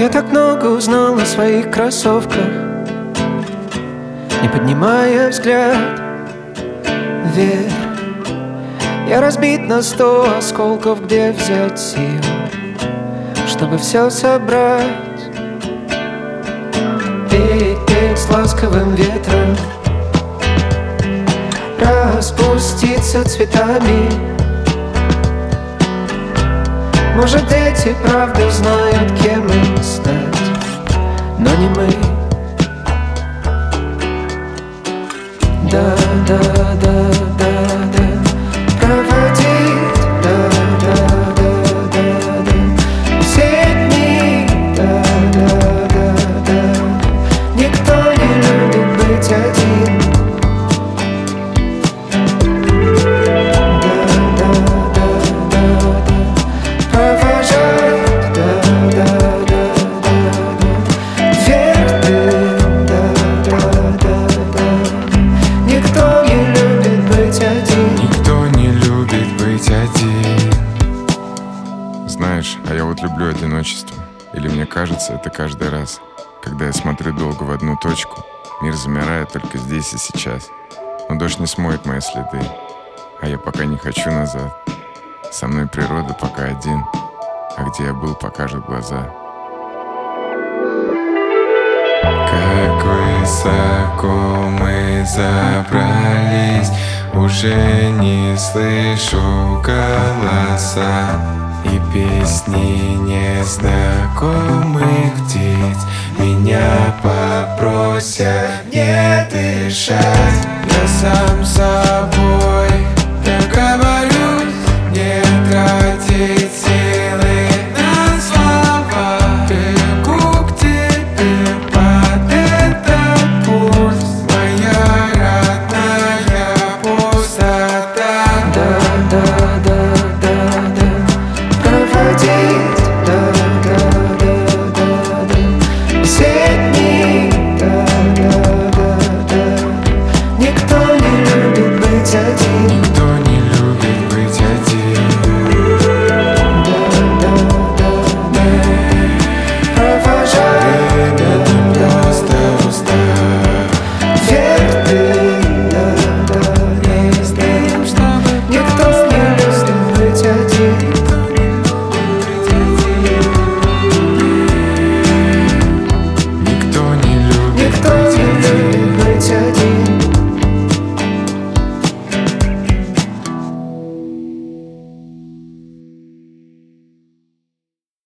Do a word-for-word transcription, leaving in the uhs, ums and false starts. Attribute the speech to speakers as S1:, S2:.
S1: Я так много узнал о своих кроссовках, не поднимая взгляд вверх. Я разбит на сто осколков, где взять сил, чтобы все собрать. Петь, петь с ласковым ветром, распуститься цветами. Может, дети правда знают, кем им стать, но не мы. Да, да, да, да, да. Проводить, да, да, да, да, да. Все дни, да, да, да, да. Никто не любит быть один.
S2: Знаешь, а я вот люблю одиночество. Или мне кажется, это каждый раз, когда я смотрю долго в одну точку. Мир замирает только здесь и сейчас. Но дождь не смоет мои следы, а я пока не хочу назад. Со мной природа пока один, а где я был, покажут глаза.
S3: Как высоко мы забрались, уже не слышу голоса и песни незнакомых птиц меня попросят не дышать.